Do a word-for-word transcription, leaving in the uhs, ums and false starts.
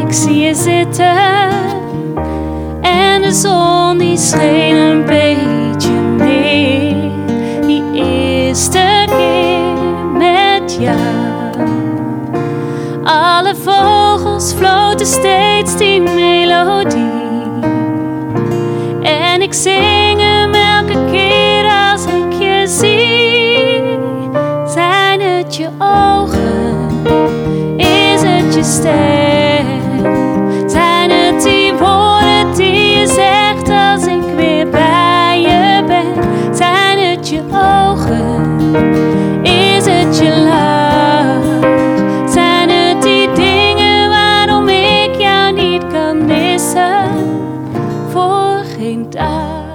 ik zie je zitten en de zon die scheen een beetje meer. Die eerste keer met jou. Alle vogels floten steeds die melodie en ik zing hem elke keer als ik je zie. Zijn het je ogen? Is het je stem? Zijn het die woorden die je zegt als ik weer bij je ben? Zijn het je ogen? Is het je lach? Zijn het die dingen waarom ik jou niet kan missen voor geen dag?